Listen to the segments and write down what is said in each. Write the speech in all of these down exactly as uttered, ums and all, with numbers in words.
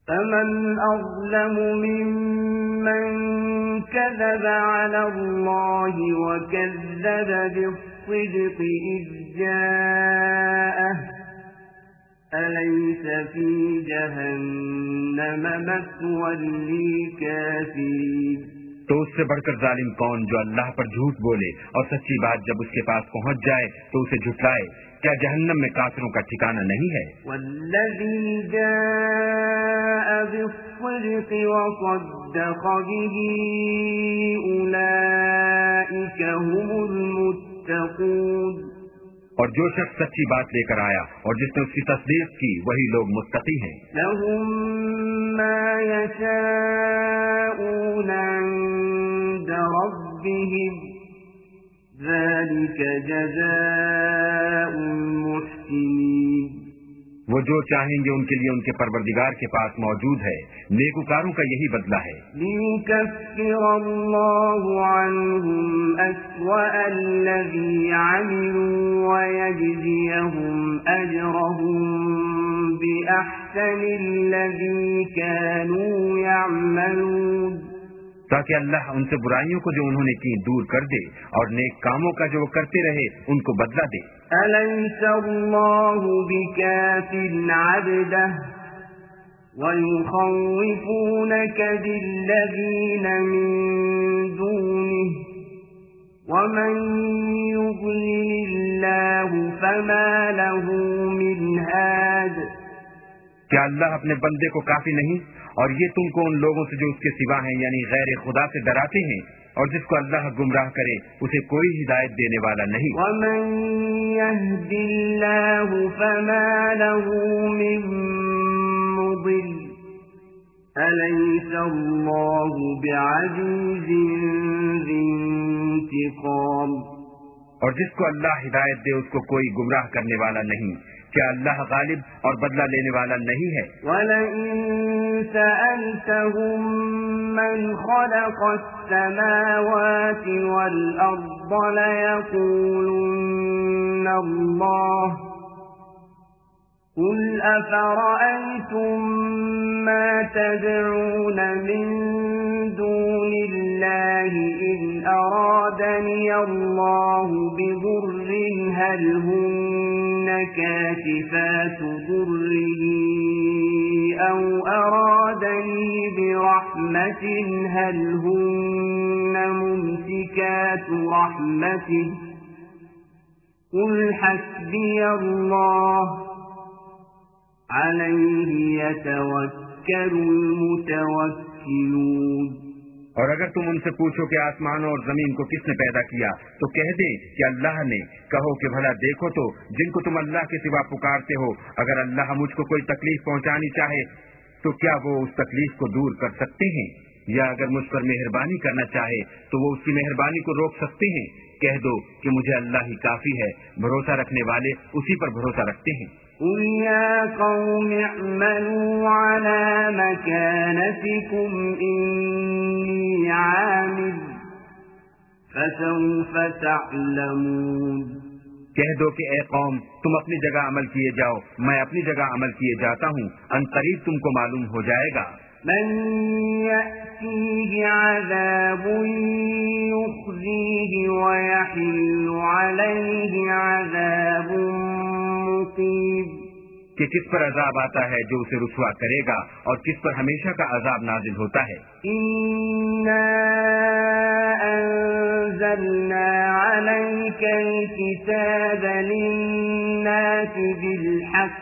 فمن أظلم ممن كذب على الله وكذب بالصدق إذ جاءه أليس في جهنم مثوى للكافرين۔ تو اس سے بڑھ کر ظالم کون جو اللہ پر جھوٹ بولے اور سچی بات جب اس کے پاس پہنچ جائے تو اسے جھٹلائے؟ کیا جہنم میں کافروں کا ٹھکانہ نہیں ہے؟ والذی جاء بالصدق وصدق به اولئک هم المتقون۔ اور جو شخص سچی بات لے کر آیا اور جس نے اس کی تصدیق کی وہی لوگ متقی ہیں۔ لهم ما يشاءون عند ربهم ذلك جزاء المحسنين۔ وہ جو چاہیں گے ان کے لیے ان کے پروردگار کے پاس موجود ہے، نیکوکاروں کا یہی بدلہ ہے۔ لِيُكَفِّرَ اللَّهُ عَنْهُمْ أَسْوَأَ الَّذِي عَمِلُوا وَيَجْزِيَهُمْ أَجْرَهُمْ بِأَحْسَنِ الَّذِي كَانُوا يَعْمَلُونَ، تاکہ اللہ ان سے برائیوں کو جو انہوں نے کی دور کر دے اور نیک کاموں کا جو وہ کرتے رہے ان کو بدلہ دے۔ أَلَيْسَ اللَّهُ بِكَافٍ عَبْدَهُ وَيُخَوِّفُونَكَ بِالَّذِينَ مِن دُونِهِ وَمَن يُضْلِلِ اللَّهُ فَمَا لَهُ مِنْ هَادٍ۔ کیا اللہ اپنے بندے کو کافی نہیں اور یہ تم کو ان لوگوں سے جو اس کے سوا ہیں یعنی غیر خدا سے ڈراتے ہیں، اور جس کو اللہ گمراہ کرے اسے کوئی ہدایت دینے والا نہیں۔ وَمَن يَهْدِ اللَّهُ فَمَا لَهُ مِن مُّضِلٍّ أَلَيْسَ اللَّهُ بِعَزِيزٍ ذِي انتِقَامٍ۔ اور جس کو اللہ ہدایت دے اس کو کوئی گمراہ کرنے والا نہیں۔ کیا اللہ غالب اور بدلہ لینے والا نہیں ہے؟ وَلَئِن سَأَلْتَهُم مَّنْ خَلَقَ السَّمَاوَاتِ وَالْأَرْضَ لَيَقُولُنَّ اللَّهُ قُلْ أَفَرَأَيْتُم مَّا تَدْعُونَ مِن دُونِ اللَّهِ إِنْ أَرَادَنِيَ اللَّهُ بِضُرٍّ هَلْ هُنَّ كَاشِفَاتُ ضُرِّهِ أَوْ أَرَادَنِي بِرَحْمَةٍ هَلْ هُنَّ مُمْسِكَاتُ رَحْمَتِهِ قُلْ حَسْبِيَ اللَّهُ عَلَيْهِ يَتَوَكَّلُ الْمُتَوَكِّلُونَ۔ اور اگر تم ان سے پوچھو کہ آسمانوں اور زمین کو کس نے پیدا کیا تو کہہ دیں کہ اللہ نے۔ کہو کہ بھلا دیکھو تو جن کو تم اللہ کے سوا پکارتے ہو، اگر اللہ مجھ کو کوئی تکلیف پہنچانی چاہے تو کیا وہ اس تکلیف کو دور کر سکتے ہیں؟ یا اگر مجھ پر مہربانی کرنا چاہے تو وہ اس کی مہربانی کو روک سکتے ہیں؟ کہہ دو کہ مجھے اللہ ہی کافی ہے، بھروسہ رکھنے والے اسی پر بھروسہ رکھتے ہیں۔ قُلْ يَا قَوْمِ اعْمَلُوا عَلَى مَكَانَتِكُمْ إِنِّي عَامِلٌ فَسَوْفَ تَعْلَمُونَ۔ کہہ دو کہ اے قوم تم اپنی جگہ عمل کیے جاؤ، میں اپنی جگہ عمل کیے جاتا ہوں، ان قریب تم کو معلوم ہو جائے گا۔ مَن يَأْتِيهِ عَذَابٌ يُخْزِيهِ وَيَحِلُّ عَلَيْهِ عَذَابٌ مُّقِيمٌ۔ کہ کس پر عذاب آتا ہے جو اسے رسوا کرے گا اور کس پر ہمیشہ کا عذاب نازل ہوتا ہے۔ إِنَّا أَنزَلْنَا عَلَيْكَ الْكِتَابَ لِلنَّاسِ بِالْحَقِّ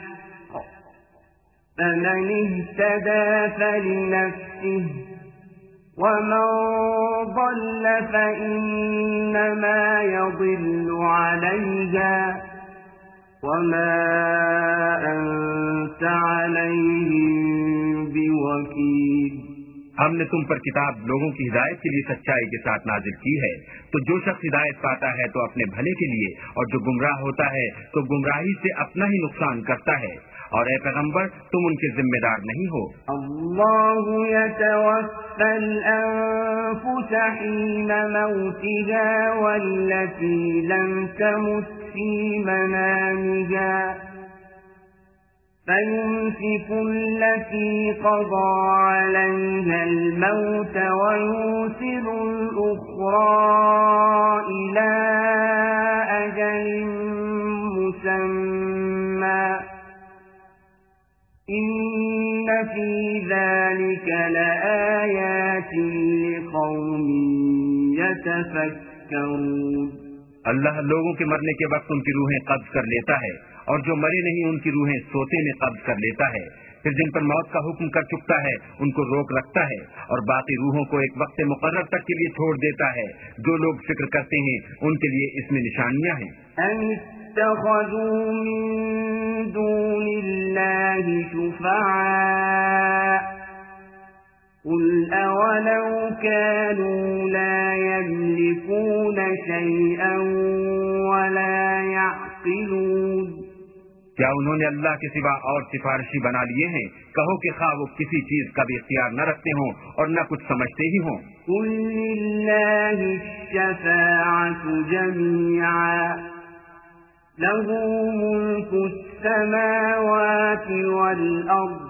فَمَنِ اهْتَدَى فَلِنَفْسِهِ وَمَن ضَلَّ فَإِنَّمَا يَضِلُّ عَلَيْهَا وَمَا أَنتَ عَلَيْهِم بِوَكِيلٍ۔ ہم نے تم پر کتاب لوگوں کی ہدایت کے لیے سچائی کے ساتھ نازل کی ہے، تو جو شخص ہدایت پاتا ہے تو اپنے بھلے کے لیے، اور جو گمراہ ہوتا ہے تو گمراہی سے اپنا ہی نقصان کرتا ہے، اور اے پیغمبر تم ان کے ذمہ دار نہیں ہو۔ اللہ يتوفى الأنفس حين موتها والتي لم تمت في منامها فيمسك التي قضى عليها الموت ويرسل الأخرى إلى أجل مسمى إن في ذلك لآيات لقوم يتفكرون. اللہ لوگوں کے مرنے کے وقت ان کی روحیں قبض کر لیتا ہے اور جو مرے نہیں ان کی روحیں سوتے میں قبض کر لیتا ہے. پھر جن پر موت کا حکم کر چکتا ہے ان کو روک رکھتا ہے اور باقی روحوں کو ایک وقت مقرر تک کے لیے چھوڑ دیتا ہے. جو لوگ فکر کرتے ہیں ان کے لیے اس میں نشانیاں ہیں. اتخذوا من دون الله شفعاء قل أولو كانوا لا يملكون شيئا ولا يعقلون. کیا انہوں نے اللہ کے سوا اور سفارشی بنا لیے ہیں؟ کہو کہ خواہ وہ کسی چیز کا بھی اختیار نہ رکھتے ہوں اور نہ کچھ سمجھتے ہی ہوں. قل لله الشفاعة جميعا له ملك السماوات والأرض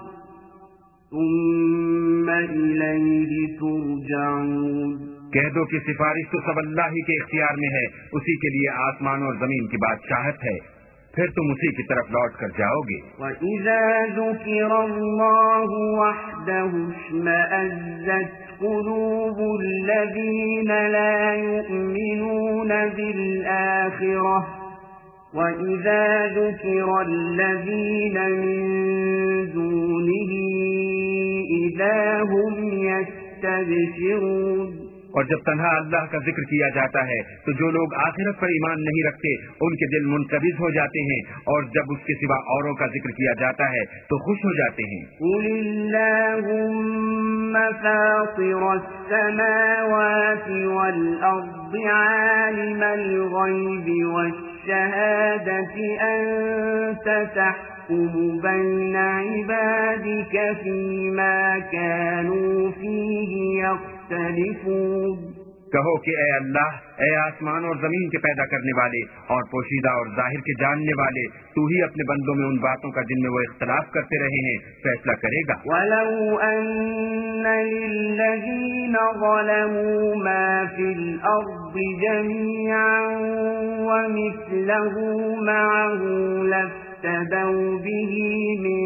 ثم إليه ترجعون. کہہ دو کہ سفارش تو سب اللہ ہی کے اختیار میں ہے، اسی کے لیے آسمان اور زمین کی بادشاہت ہے، پھر تم اسی کی طرف لوٹ کر جاؤ گے. وَإِذَا ذُكِرَ اللَّهُ وَحْدَهُ اشْمَأَزَّتْ قُلُوبُ الَّذِينَ لَا يُؤْمِنُونَ بِالْآخِرَةِ وَإِذَا ذُكِرَ الَّذِينَ مِن دُونِهِ إِذَا هُمْ يَسْتَبْشِرُونَ. اور جب تنہا اللہ کا ذکر کیا جاتا ہے تو جو لوگ آخرت پر ایمان نہیں رکھتے ان کے دل منقبض ہو جاتے ہیں، اور جب اس کے سوا اوروں کا ذکر کیا جاتا ہے تو خوش ہو جاتے ہیں. قُلِ اللَّهُمَّ فَاطِرَ السَّمَاوَاتِ وَالْأَرْضِ عَالِمَ الْغَيْبِ وَالشَّهَادَةِ أَنْتَ تَحْكُمُ بَيْنَ عِبَادِكَ فِيمَا كَانُوا فِيهِ يَخْتَلِفُونَ. کہو کہ اے اللہ، اے آسمان اور زمین کے پیدا کرنے والے اور پوشیدہ اور ظاہر کے جاننے والے، تو ہی اپنے بندوں میں ان باتوں کا جن میں وہ اختلاف کرتے رہے ہیں فیصلہ کرے گا. وَلَوْ أَنَّ لِلَّذِينَ ظَلَمُوا مَا فِي الْأَرْضِ جَمِيعًا وَمِثْلَهُ مَعَهُ لَافْتَدَوْا بِهِ مِن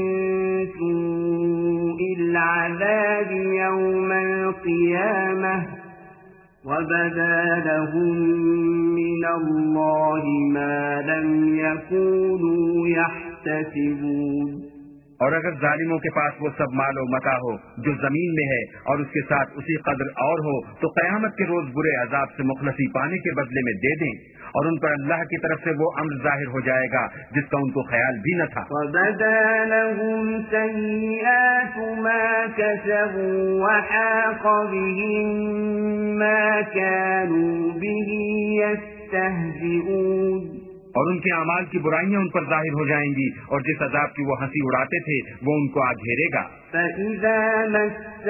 سُوءِ الْعَذَابِ يَوْمَ الْقِيَامَةِ وَبَدَا لَهُم مِّنَ اللَّهِ مَا لَمْ يَكُونُوا يَحْتَسِبُونَ. اور اگر ظالموں کے پاس وہ سب مال و متاع ہو جو زمین میں ہے اور اس کے ساتھ اسی قدر اور ہو تو قیامت کے روز برے عذاب سے مخلصی پانے کے بدلے میں دے دیں، اور ان پر اللہ کی طرف سے وہ امر ظاہر ہو جائے گا جس کا ان کو خیال بھی نہ تھا. وَبَدَا لَهُمْ سَيِّئَاتُ مَا كَسَبُوا وَحَاقَ بِهِم مَّا كَانُوا بِهِ يَسْتَهْزِئُونَ. اور ان کے اعمال کی برائیاں ان پر ظاہر ہو جائیں گی، اور جس عذاب کی وہ ہنسی اڑاتے تھے وہ ان کو آ گھیرے گا. فَإِذَا مَسَّ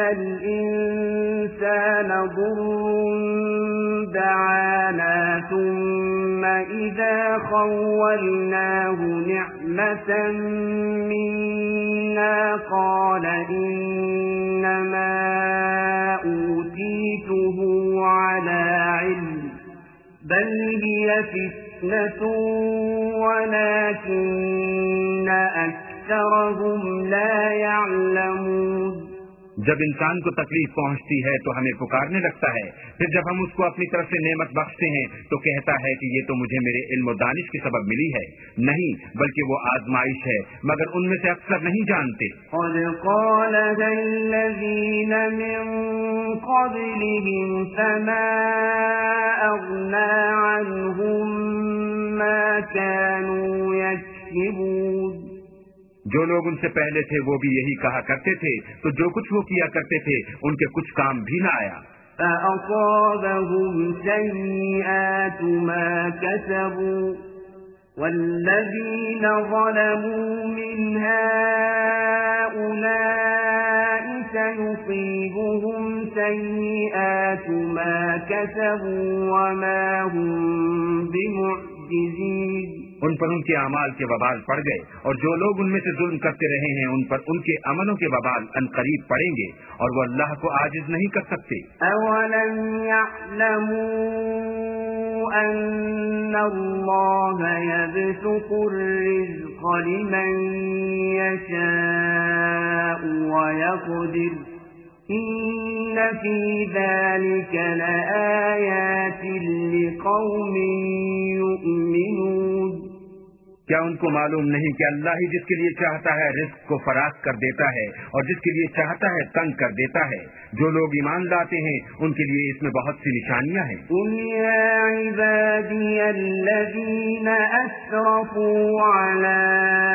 الْإِنسَانَ ضُرٌّ دَعَانَا ثُمَّ إِذَا خَوَّلْنَاهُ نِعْمَةً مِنَّا قَالَ إِنَّمَا أُوتِيتُهُ عَلَى عِلْمٍ بَلْ هِيَ فِتْنَةٌ وَلَكِنَّ أَكْثَرَهُمْ لَا يَعْلَمُونَ. جب انسان کو تکلیف پہنچتی ہے تو ہمیں پکارنے لگتا ہے، پھر جب ہم اس کو اپنی طرف سے نعمت بخشتے ہیں تو کہتا ہے کہ یہ تو مجھے میرے علم و دانش کے سبب ملی ہے. نہیں، بلکہ وہ آزمائش ہے، مگر ان میں سے اکثر نہیں جانتے. قَدْ قَالَهَا الَّذِينَ مِن قَبْلِهِمْ فَمَا أَغْنَىٰ عَنْهُم مَّا كَانُوا يَكْسِبُونَ. جو لوگ ان سے پہلے تھے وہ بھی یہی کہا کرتے تھے، تو جو کچھ وہ کیا کرتے تھے ان کے کچھ کام بھی نہ آیا. فَأَصَابَهُمْ سَيِّئَاتُ مَا كَسَبُوا وَالَّذِينَ ظَلَمُوا مِنْ هَٰؤُلَاءِ سَيُصِيبُهُمْ سَيِّئَاتُ مَا كَسَبُوا وَمَا هُمْ بِمُعْجِزِينَ. ان پر ان کے اعمال کے وبال پڑ گئے، اور جو لوگ ان میں سے ظلم کرتے رہے ہیں ان پر ان کے عملوں کے وبال ان قریب پڑیں گے، اور وہ اللہ کو عاجز نہیں کر سکتے۔ أَوَلَمْ يَعْلَمُوا أَنَّ اللَّهَ يَبْسُطُ الرِّزْقَ لِمَن يَشَاءُ وَيَقْدِرُ إِنَّ فِي ذَلِكَ لَآيَاتٍ لِقَوْمٍ يُؤْمِنُونَ۔ کیا ان کو معلوم نہیں کہ اللہ ہی جس کے لیے چاہتا ہے رزق کو فراخ کر دیتا ہے اور جس کے لیے چاہتا ہے تنگ کر دیتا ہے؟ جو لوگ ایمان لاتے ہیں ان کے لیے اس میں بہت سی نشانیاں ہیں۔ قُلْ يَا عِبَادِيَ الَّذِينَ أَسْرَفُوا عَلَىٰ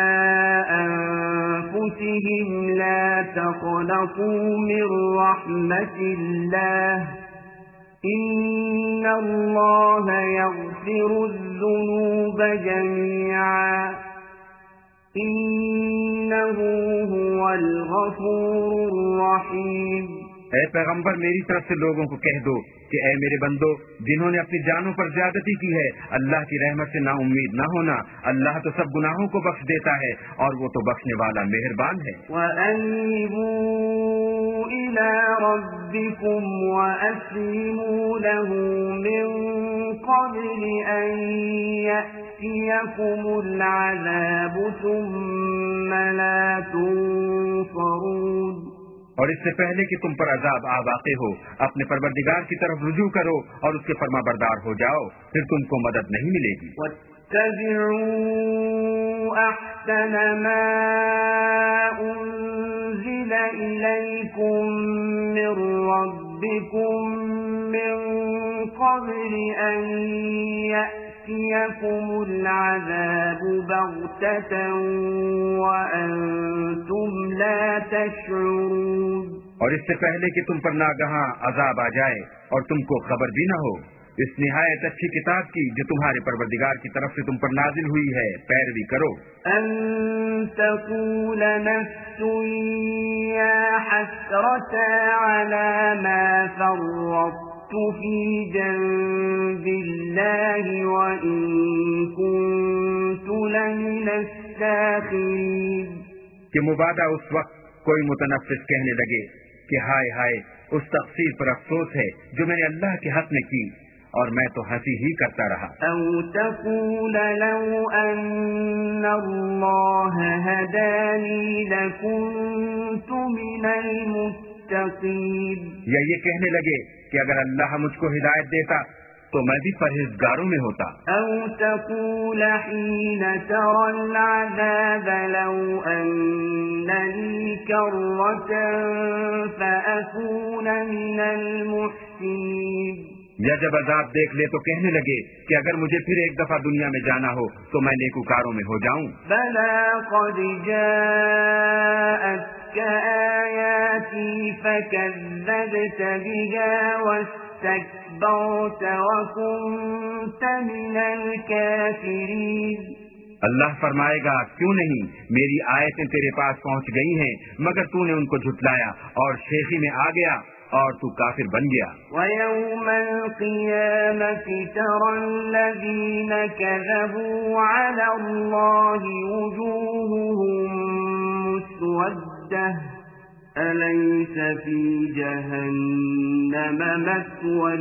أَنفُسِهِمْ لَا تَقْنَطُوا مِن رَّحْمَةِ اللَّهِ إِنَّ اللَّهَ يَغْفِرُ الذُّنُوبَ جَمِيعًا إِنَّهُ هُوَ الْغَفُورُ الرَّحِيمُ۔ اے پیغمبر میری طرف سے لوگوں کو کہہ دو کہ اے میرے بندو، جنہوں نے اپنی جانوں پر زیادتی کی ہے اللہ کی رحمت سے نا امید نہ ہونا، اللہ تو سب گناہوں کو بخش دیتا ہے اور وہ تو بخشنے والا مہربان ہے۔ وَأَنِيبُوا إِلَىٰ رَبِّكُمْ وَأَسْلِمُوا لَهُ مِن قَبْلِ أَن يَأْتِيَكُمُ الْعَذَابُ ثُمَّ لَا تُنصَرُونَ۔ اور اس سے پہلے کہ تم پر عذاب آ واقع ہو اپنے پروردگار کی طرف رجوع کرو اور اس کے فرما بردار ہو جاؤ، پھر تم کو مدد نہیں ملے گی۔ وَاتَّبِعُوا أَحْسَنَ مَا أُنزِلَ إِلَيْكُم مِّن رَّبِّكُم مِّن قَبْلِ أَن يَأْتِيَكُمُ الْعَذَابُ بَغْتَةً وَأَنتُمْ لَا تَشْعُرُونَ۔ اور اس سے پہلے کہ تم پر ناگہاں عذاب آ جائے اور تم کو خبر بھی نہ ہو، اس نہایت اچھی کتاب کی جو تمہارے پروردگار کی طرف سے تم پر نازل ہوئی ہے پیروی کرو۔ أَن تَقُولَ نَفْسٌ يَا حَسْرَتَا عَلَىٰ مَا فَرَّطتُ فِي جَنبِ اللَّهِ وَإِن كُنتُ لَمِنَ السَّاخِرِينَ۔ کہ مبادہ اس وقت کوئی متنفس کہنے لگے کہ ہائے ہائے، اس تقصیر پر افسوس ہے جو میں نے اللہ کے حق میں کی، اور میں تو ہنسی ہی کرتا رہا۔ أَوْ تَقُولَ لَوْ أَنَّ اللَّهَ هَدَانِي لَكُنتُ مِنَ الْمُتَّقِينَ۔ یا یہ کہنے لگے کہ اگر اللہ مجھ کو ہدایت دیتا تو میں بھی پرہیزگاروں میں ہوتا۔ أَوْ تَقُولَ حِينَ تَرَى الْعَذَابَ لَوْ أَنَّ لِي كَرَّةً فَأَكُونَ مِنَ الْمُحْسِنِينَ۔ یا جب عذاب دیکھ لے تو کہنے لگے کہ اگر مجھے پھر ایک دفعہ دنیا میں جانا ہو تو میں نیکوکاروں میں ہو جاؤں۔ بَلَىٰ قَدْ جَاءَتْكَ آيَاتِي فَكَذَّبْتَ بِهَا وَاسْتَكْبَرْتَ وَكُنتَ مِنَ الْكَافِرِينَ۔ اللہ فرمائے گا کیوں نہیں، میری آیتیں تیرے پاس پہنچ گئی ہیں مگر تو نے ان کو جھٹلایا اور شیخی میں آ گیا اور تو کافر بن گیا۔ وَيَوْمَ الْقِيَامَةِ تَرَى الَّذِينَ كَذَبُوا عَلَى اللَّهِ وُجُوهُهُم مُّسْوَدَّةٌ أَلَيْسَ فِي جَهَنَّمَ مَثْوًى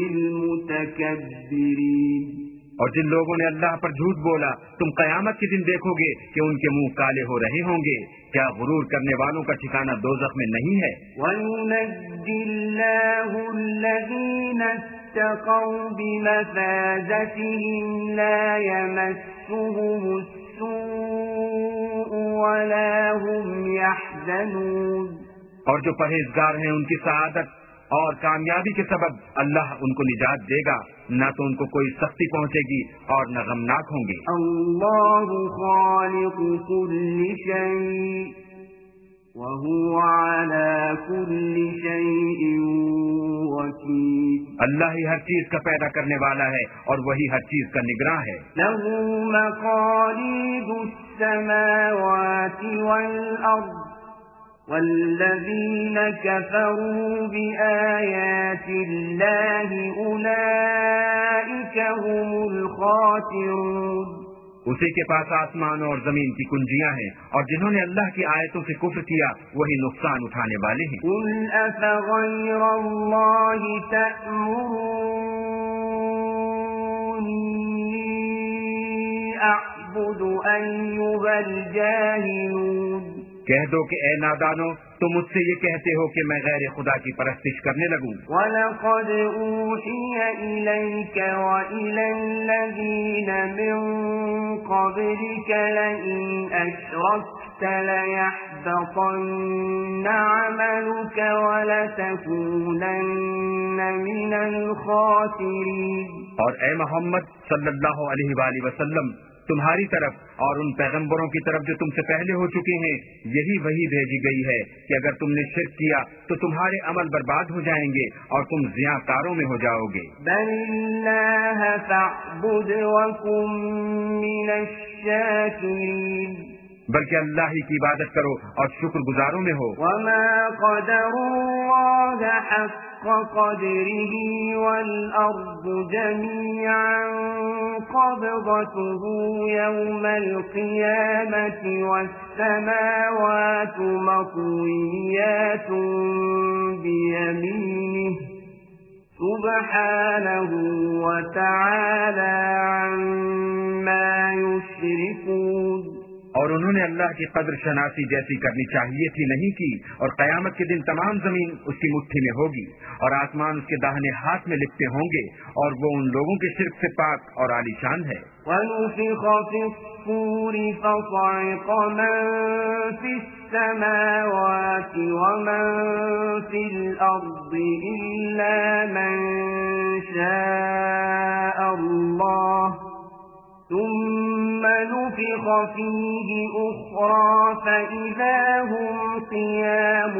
لِّلْمُتَكَبِّرِينَ۔ اور جن لوگوں نے اللہ پر جھوٹ بولا تم قیامت کے دن دیکھو گے کہ ان کے منہ کالے ہو رہے ہوں گے، کیا غرور کرنے والوں کا ٹھکانہ دوزخ میں نہیں ہے؟ وَيُنَجِّي اللَّهُ الَّذِينَ اتَّقَوْا بِمَفَازَتِهِمْ لَا يَمَسُّهُمُ السُّوءُ وَلَا هُمْ يَحْزَنُونَ۔ اور جو پرہیزگار ہیں ان کی سعادت اور کامیابی کے سبب اللہ ان کو نجات دے گا، نہ تو ان کو کوئی سختی پہنچے گی اور نہ غمناک ہوں گے۔ اللہ خالق كل شيء وهو على كل شيء وكيل۔ اللہ ہی ہر چیز کا پیدا کرنے والا ہے اور وہی ہر چیز کا نگراں ہے۔ له مقاليد السماوات والأرض والذين كفروا بآيات الله أولئك هم الخاسرون۔ اسی کے پاس آسمان اور زمین کی کنجیاں ہیں، اور جنہوں نے اللہ کی آیتوں سے کفر کیا وہی نقصان اٹھانے والے ہیں۔ قل أفغير الله تأمروني أعبد أيها الجاهلون۔ کہہ دو کہ اے نادانو، تم مجھ سے یہ کہتے ہو کہ میں غیر خدا کی پرستش کرنے لگوں۔ وَلَقَدْ أُوحِيَ إِلَيْكَ وَإِلَى الَّذِينَ مِن قَبْلِكَ لَئِنْ أَشْرَكْتَ لَيَحْبَطَنَّ عَمَلُكَ وَلَتَكُونَنَّ مِنَ الْخَاسِرِينَ۔ اور اے محمد صلی اللہ علیہ وآلہ وسلم، تمہاری طرف اور ان پیغمبروں کی طرف جو تم سے پہلے ہو چکے ہیں یہی وہی بھیجی گئی ہے کہ اگر تم نے شرک کیا تو تمہارے عمل برباد ہو جائیں گے اور تم ضیاء کاروں میں ہو جاؤ گے۔ بَلِ اللَّهَ فَاعْبُدْ وَكُن مِّنَ الشَّاكِرِينَ۔ بلکہ اللہ ہی کی عبادت کرو اور شکر گزاروں میں ہو۔ وَمَا قَدَرُوا اللَّهَ حَقَّ قَدْرِهِ وَالْأَرْضُ جَمِيعًا قَبْضَتُهُ يَوْمَ الْقِيَامَةِ وَالسَّمَاوَاتُ مَطْوِيَّاتٌ بِيَمِينِهِ سُبْحَانَهُ وَتَعَالَى عَمَّا يُشْرِكُونَ۔ اور انہوں نے اللہ کی قدر شناسی جیسی کرنی چاہیے تھی نہیں کی، اور قیامت کے دن تمام زمین اس کی مٹھی میں ہوگی اور آسمان اس کے داہنے ہاتھ میں لکھتے ہوں گے، اور وہ ان لوگوں کے شرک سے پاک اور عالی شان ہے۔ وَنُفِخَ فِي الصُّورِ فَصَعِقَ مَن فِي السَّمَاوَاتِ وَمَن فِي الْأَرْضِ إِلَّا مَن شَاءَ اللَّهُ ثم نفخ فيه أخرى فإذا هم قيام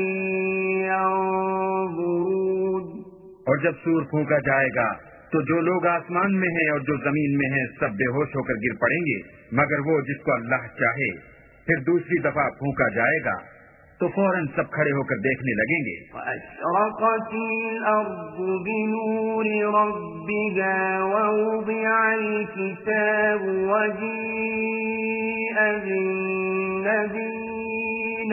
ينظرون۔ اور جب سور پھونکا جائے گا تو جو لوگ آسمان میں ہیں اور جو زمین میں ہیں سب بے ہوش ہو کر گر پڑیں گے، مگر وہ جس کو اللہ چاہے۔ پھر دوسری دفعہ پھونکا جائے گا تو فوراً سب کھڑے ہو کر دیکھنے لگیں گے۔ وَأَشْرَقَتِ الْأَرْضُ بِنُورِ رَبِّهَا وَوُضِعَ الْكِتَابُ وَجِيءَ بِالنَّبِيِّينَ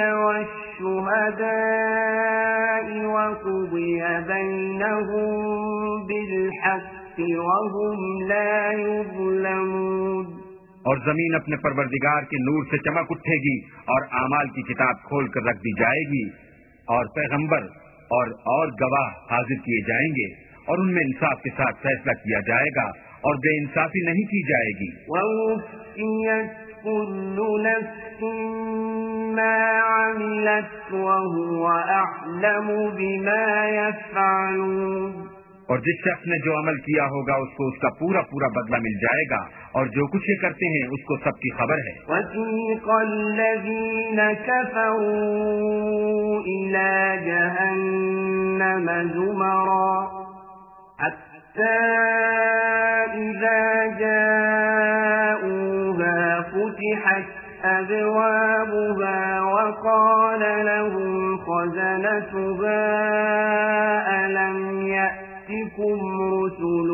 وَالشُّهَدَاءِ وَقُضِيَ بَيْنَهُم بِالْحَقِّ وَهُمْ لَا يُظْلَمُونَ۔ اور زمین اپنے پروردگار کے نور سے چمک اٹھے گی اور اعمال کی کتاب کھول کر رکھ دی جائے گی، اور پیغمبر اور اور گواہ حاضر کیے جائیں گے، اور ان میں انصاف کے ساتھ فیصلہ کیا جائے گا اور بے انصافی نہیں کی جائے گی۔ وَوُفِّيَتْ كُلُّ نَفْسٍ مَّا عَمِلَتْ وَهُوَ أَعْلَمُ بِمَا يَفْعَلُونَ۔ اور جس شخص نے جو عمل کیا ہوگا اس کو اس کا پورا پورا بدلہ مل جائے گا، اور جو کچھ یہ کرتے ہیں اس کو سب کی خبر ہے۔ وَسِيقَ الَّذِينَ كَفَرُوا إِلَى جَهَنَّمَ زُمَرًا حَتَّى إِذَا جَاءُوهَا فُتِحَتْ أَبْوَابُهَا وَقَالَ لَهُمْ خَزَنَتُهَا أَلَمْ يَأْتِكُمْ رُسُلٌ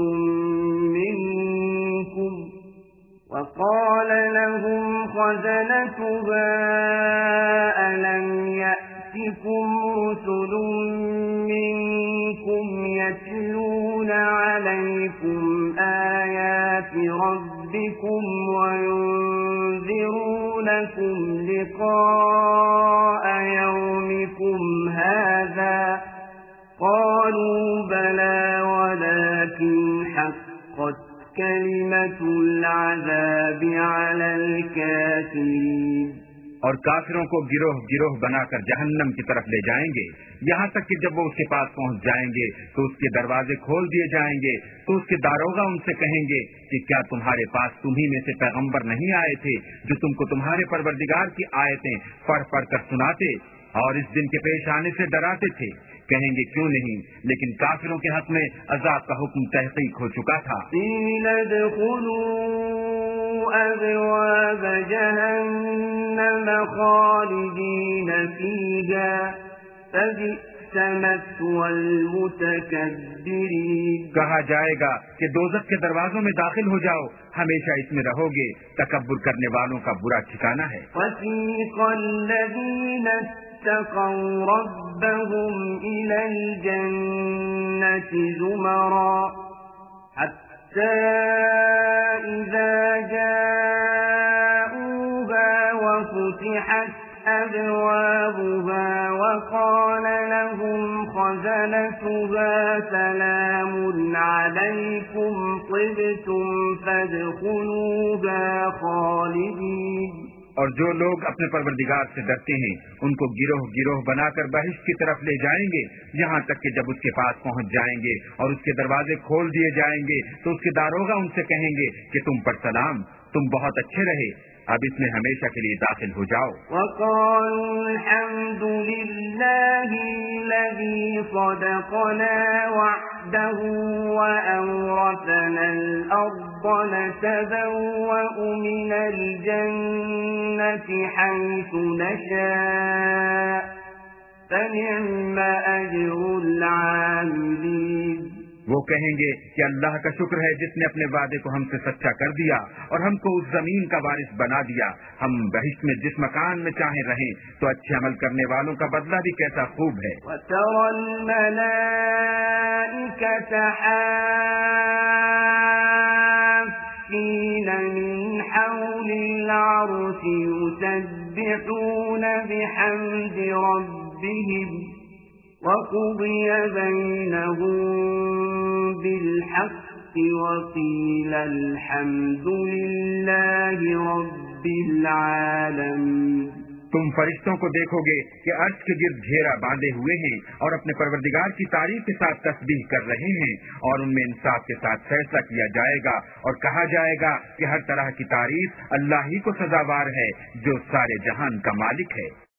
مِّنكُمْ وَقَالَ لَهُمْ خَزَنَتُهَا أَلَمْ يَأْتِكُمْ رُسُلٌ مِّنكُمْ يَتْلُونَ عَلَيْكُمْ آيَاتِ رَبِّكُمْ وَيُنذِرُونَكُمْ لِقَاءَ يَوْمِكُمْ هَٰذَا قَالُوا بَلَىٰ وَلَٰكِنْ حَقَّتْ كَلِمَةُ الْعَذَابِ عَلَى الْكَافِرِينَ۔ اور کافروں کو گروہ گروہ بنا کر جہنم کی طرف لے جائیں گے، یہاں تک کہ جب وہ اس کے پاس پہنچ جائیں گے تو اس کے دروازے کھول دیے جائیں گے، تو اس کے داروغہ ان سے کہیں گے کہ کیا تمہارے پاس تمہیں میں سے پیغمبر نہیں آئے تھے جو تم کو تمہارے پروردگار کی آیتیں پڑھ پڑھ کر سناتے اور اس دن کے پیش آنے سے ڈراتے تھے؟ کہیں گے کیوں نہیں، لیکن کافروں کے حق میں عذاب کا حکم تحقیق ہو چکا تھا۔ قِيلَ ادْخُلُوا أَبْوَابَ جَهَنَّمَ خَالِدِينَ فِيهَا فَبِئْسَ مثوى المتكبرين کہا جائے گا کہ دوزخ کے دروازوں میں داخل ہو جاؤ، ہمیشہ اس میں رہو گے، تکبر کرنے والوں کا برا ٹھکانہ ہے۔ وَسِيقَ الَّذِينَ اتَّقَوْا رَبَّهُمْ إِلَى الْجَنَّةِ زُمَرًا حَتَّى إِذَا جَاءُوهَا وَفُتِحَتْ أَبْوَابُهَا وَقَالَ لَهُمْ خَزَنَتُهَا سَلَامٌ عَلَيْكُمْ طِبْتُمْ فَادْخُلُوهَا خَالِدِينَ۔ اور جو لوگ اپنے پروردگار سے ڈرتے ہیں ان کو گروہ گروہ بنا کر بہشت کی طرف لے جائیں گے، یہاں تک کہ جب اس کے پاس پہنچ جائیں گے اور اس کے دروازے کھول دیے جائیں گے تو اس کے داروغہ ان سے کہیں گے کہ تم پر سلام، تم بہت اچھے رہے، اب اس میں ہمیشہ کے لیے داخل ہو جاؤ۔ وَقَالُوا الْحَمْدُ لِلَّهِ الَّذِي صَدَقَنَا وَعْدَهُ وَأَوْرَثَنَا الْأَرْضَ نَتَبَوَّأُ مِنَ الْجَنَّةِ حَيْثُ نَشَاءُ فَنِعْمَ أَجْرُ الْعَامِلِينَ۔ وہ کہیں گے کہ اللہ کا شکر ہے جس نے اپنے وعدے کو ہم سے سچا کر دیا اور ہم کو اس زمین کا وارث بنا دیا، ہم بہشت میں جس مکان میں چاہیں رہیں، تو اچھے عمل کرنے والوں کا بدلہ بھی کیسا خوب ہے۔ وَتَرَى الْمَلَائِكَةَ حَافِّينَ مِنْ حَوْلِ الْعَرْشِ يُسَبِّحُونَ بِحَمْدِ رَبِّهِمْ وَقُضِيَ بَيْنَهُم بِالْحَقِّ وَقِيلَ الْحَمْدُ لِلَّهِ رَبِّ الْعَالَمِينَ۔ تم فرشتوں کو دیکھو گے کہ عرش کے گرد گھیرا باندھے ہوئے ہیں اور اپنے پروردگار کی تعریف کے ساتھ تسبیح کر رہے ہیں، اور ان میں انصاف کے ساتھ فیصلہ کیا جائے گا اور کہا جائے گا کہ ہر طرح کی تعریف اللہ ہی کو سزاوار ہے جو سارے جہان کا مالک ہے۔